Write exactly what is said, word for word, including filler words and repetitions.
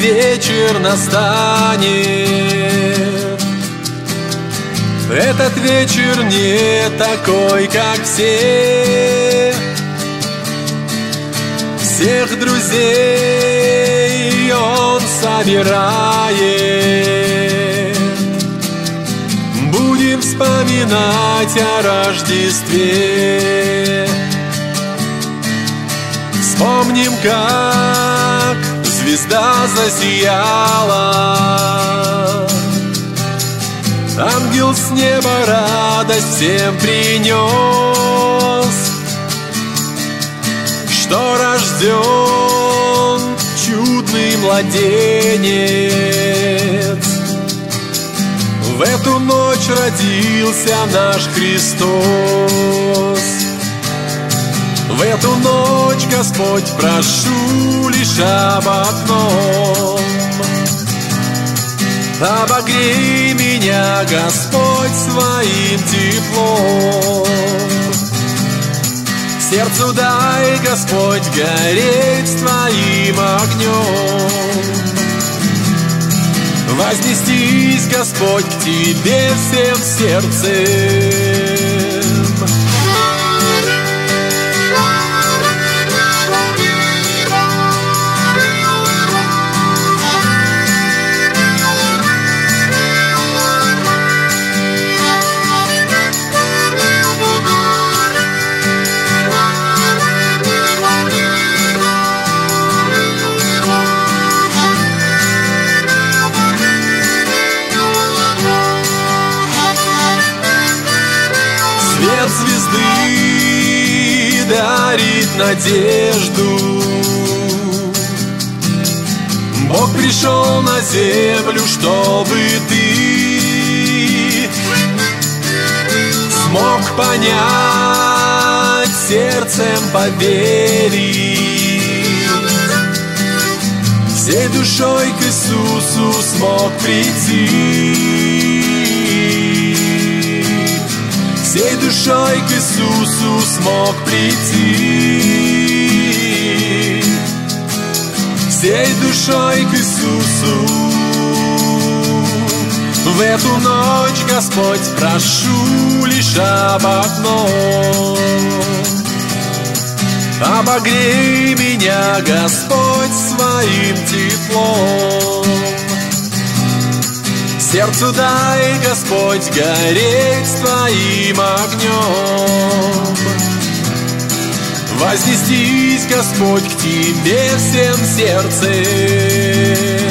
вечер настанет. Этот вечер не такой, как все. Всех друзей Он собирает. Будем вспоминать о Рождестве. Вспомним, как звезда засияла. Ангел с неба радость всем принес, что рожден чудный младенец. В эту ночь родился наш Христос. В эту ночь, Господь, прошу лишь об одном: обогрей меня, Господь, своим теплом. Сердцу дай, Господь, гореть Твоим огнем. Вознестись, Господь, к Тебе всем сердцем. Свет звезды дарит надежду. Бог пришел на землю, чтобы ты смог понять, сердцем поверить, всей душой к Иисусу смог прийти. Всей душой к Иисусу смог прийти. Всей душой к Иисусу. В эту ночь, Господь, прошу лишь об одном: обогрей меня, Господь, своим теплом. Сердцу дай, Господь, гореть Твоим огнем. Вознестись, Господь, к Тебе всем сердцем.